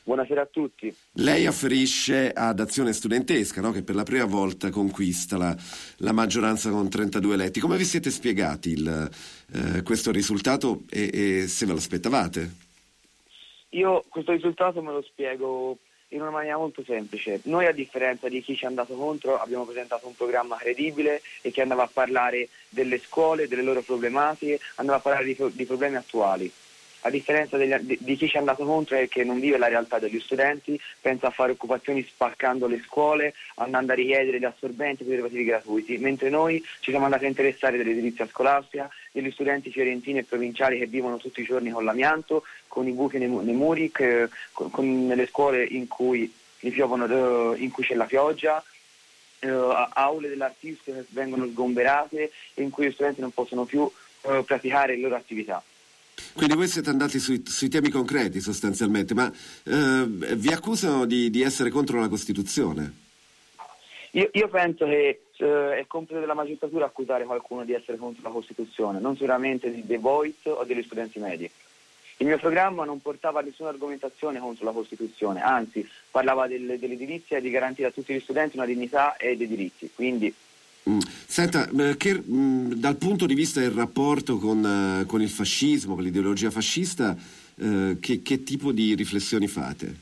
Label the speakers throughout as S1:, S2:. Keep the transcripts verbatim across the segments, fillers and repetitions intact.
S1: Buonasera a tutti.
S2: Lei afferisce ad Azione Studentesca, no? Che per la prima volta conquista la, la maggioranza con trentadue eletti. Come vi siete spiegati il, eh, questo risultato e, e se ve lo aspettavate?
S1: Io questo risultato me lo spiego in una maniera molto semplice. Noi, a differenza di chi ci è andato contro, abbiamo presentato un programma credibile e che andava a parlare delle scuole, delle loro problematiche, andava a parlare di, di problemi attuali. A differenza degli, di, di chi ci è andato contro e che non vive la realtà degli studenti, pensa a fare occupazioni spaccando le scuole, andando a richiedere gli assorbenti per i preservativi gratuiti, mentre noi ci siamo andati a interessare dell'edilizia scolastica, degli studenti fiorentini e provinciali che vivono tutti i giorni con l'amianto, con i buchi nei, nei muri, che, con, con le scuole in cui, piovono, in cui c'è la pioggia, eh, aule dell'artista che vengono sgomberate e in cui gli studenti non possono più eh, praticare le loro attività.
S2: Quindi voi siete andati sui, sui temi concreti sostanzialmente, ma eh, vi accusano di, di essere contro la Costituzione?
S1: Io, io penso che eh, è compito della magistratura accusare qualcuno di essere contro la Costituzione, non sicuramente di The Voice o degli studenti medi. Il mio programma non portava nessuna argomentazione contro la Costituzione, anzi parlava del, dell'edilizia e di garantire a tutti gli studenti una dignità e dei diritti, quindi...
S2: Mm. Senta, che, mh, dal punto di vista del rapporto con, uh, con il fascismo, con l'ideologia fascista, uh, che, che tipo di riflessioni fate?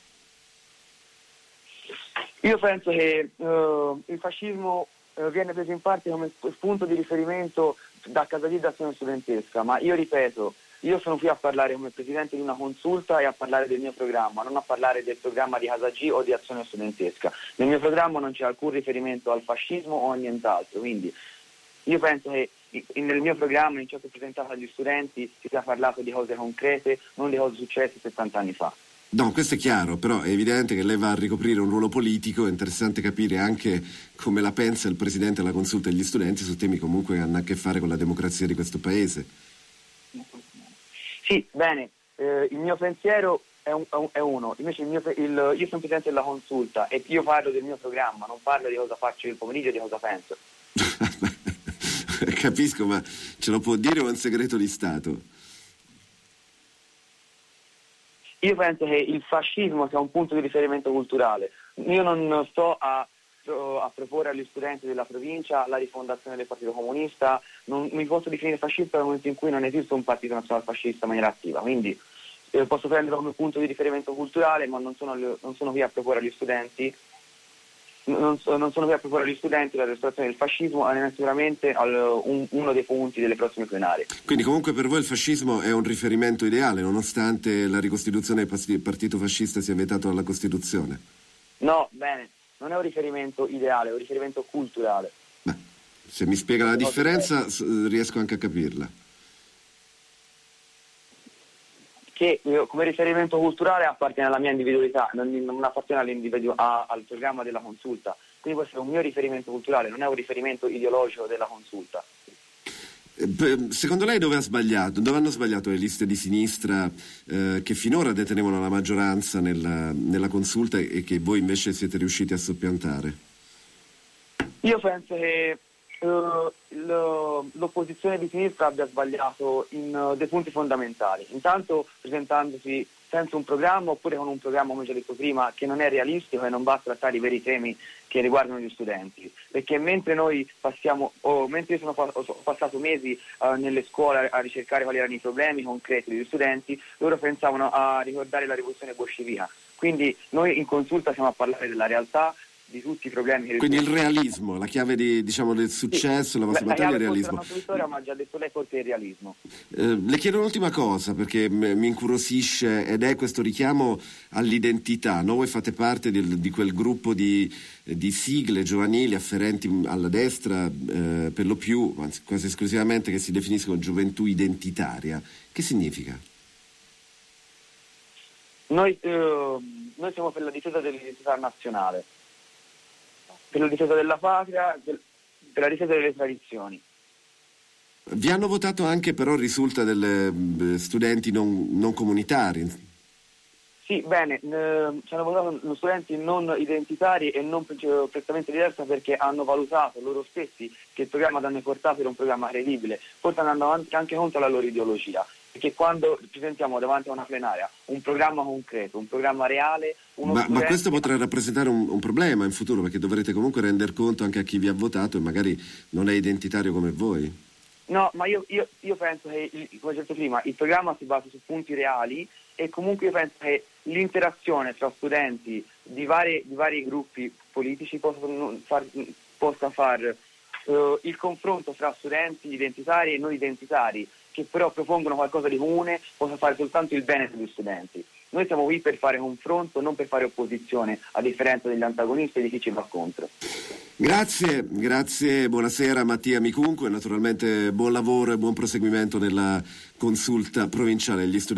S1: Io penso che uh, il fascismo uh, viene preso in parte come punto di riferimento da casa di Azione Studentesca, ma io ripeto, io sono qui a parlare come presidente di una consulta e a parlare del mio programma, non a parlare del programma di Casa G o di Azione Studentesca. Nel mio programma non c'è alcun riferimento al fascismo o a nient'altro, quindi io penso che nel mio programma, in ciò che ho presentato agli studenti, si sia parlato di cose concrete, non di cose successe settanta anni fa.
S2: No, questo è chiaro, però è evidente che lei va a ricoprire un ruolo politico, è interessante capire anche come la pensa il presidente della consulta degli studenti su temi comunque che hanno a che fare con la democrazia di questo paese.
S1: Sì, bene, eh, il mio pensiero è, un, è uno, invece il mio, il, io sono presidente della consulta e io parlo del mio programma, non parlo di cosa faccio il pomeriggio e di cosa penso.
S2: Capisco, ma ce lo può dire o è un segreto di Stato?
S1: Io penso che il fascismo sia un punto di riferimento culturale. Io non sto a, a proporre agli studenti della provincia la rifondazione del Partito Comunista, non mi posso definire fascista nel momento in cui non esiste un partito nazionalfascista in maniera attiva, quindi eh, posso prenderlo come punto di riferimento culturale, ma non sono, non sono qui a proporre agli studenti non, so, non sono qui a proporre agli studenti la restaurazione del fascismo, è sicuramente al, un, uno dei punti delle prossime plenarie.
S2: Quindi comunque per voi il fascismo è un riferimento ideale, nonostante la ricostituzione del partito fascista sia vietato dalla Costituzione?
S1: No, bene, non è un riferimento ideale, è un riferimento culturale.
S2: Beh, se mi spiega la differenza riesco anche a capirla.
S1: Che io, come riferimento culturale appartiene alla mia individualità, non, non appartiene a, al programma della consulta, quindi questo è un mio riferimento culturale, non è un riferimento ideologico della consulta.
S2: Secondo lei dove ha sbagliato? Dove hanno sbagliato le liste di sinistra eh, che finora detenevano la maggioranza nella, nella consulta e che voi invece siete riusciti a soppiantare?
S1: Io penso che uh, l'opposizione di sinistra abbia sbagliato in uh, dei punti fondamentali. Intanto presentandosi senza un programma oppure con un programma, come già detto prima, che non è realistico e non va a trattare i veri temi che riguardano gli studenti, perché mentre noi passiamo, o mentre io sono, ho passato mesi uh, nelle scuole a ricercare quali erano i problemi concreti degli studenti, loro pensavano a ricordare la rivoluzione bolscevica, quindi noi in consulta siamo a parlare della realtà, di tutti i problemi che...
S2: Quindi il realismo, la chiave di, diciamo, del successo, sì, la vostra battaglia è il realismo.
S1: La vittoria, ma ha già detto lei forse il realismo.
S2: Eh, le chiedo un'ultima cosa perché m- mi incuriosisce ed è questo richiamo all'identità, no? Voi fate parte di, di quel gruppo di, di sigle giovanili afferenti alla destra eh, per lo più, anzi quasi esclusivamente, che si definiscono gioventù identitaria. Che significa?
S1: Noi, eh, noi siamo per la difesa dell'identità nazionale, per la difesa della patria, per la difesa delle tradizioni.
S2: Vi hanno votato anche, però risulta, delle studenti non, non comunitari.
S1: Sì, bene, eh, ci hanno votato studenti non identitari e non prettamente diversi perché hanno valutato loro stessi che il programma da noi portato era un programma credibile, forse andando avanti anche contro la loro ideologia. perché quando ci sentiamo davanti a una plenaria un programma concreto, un programma reale, uno
S2: ma,
S1: studente...
S2: ma questo potrà rappresentare un, un problema in futuro, perché dovrete comunque render conto anche a chi vi ha votato e magari non è identitario come voi.
S1: No, ma io, io, io penso che, come ho detto prima, il programma si basa su punti reali e comunque io penso che l'interazione tra studenti di, varie, di vari gruppi politici possa far, possa far uh, il confronto fra studenti identitari e non identitari, che però propongono qualcosa di comune, possa fare soltanto il bene degli studenti. Noi siamo qui per fare confronto, non per fare opposizione, a differenza degli antagonisti e di chi ci va contro.
S2: Grazie, grazie, buonasera Mattia Micunque, naturalmente buon lavoro e buon proseguimento nella consulta provinciale degli studenti.